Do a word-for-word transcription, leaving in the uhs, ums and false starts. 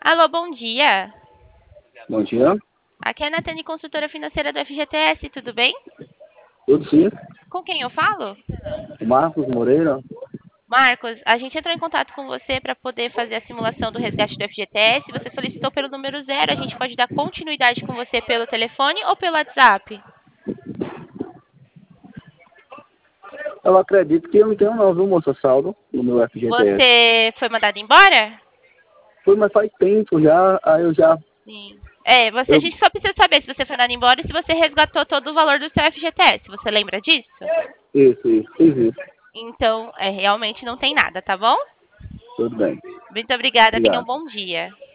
Alô, bom dia. Bom dia. Aqui é a Natane, consultora financeira do F G T S, tudo bem? Tudo sim? Com quem eu falo? Marcos Moreira. Marcos, a gente entrou em contato com você para poder fazer a simulação do resgate do F G T S. Você solicitou pelo número zero. A gente pode dar continuidade com você pelo telefone ou pelo WhatsApp? Eu acredito que eu não tenho não, viu, moça, saldo no meu F G T S. Você foi mandado embora? Foi, mas faz tempo já, aí eu já... Sim. É, você, a Eu, gente só precisa saber se você foi mandado embora e se você resgatou todo o valor do seu F G T S. Você lembra disso? isso, isso, fiz isso. Então, é, realmente não tem nada, tá bom? Tudo bem. Muito obrigada. Tenha um Obrigado. bom dia.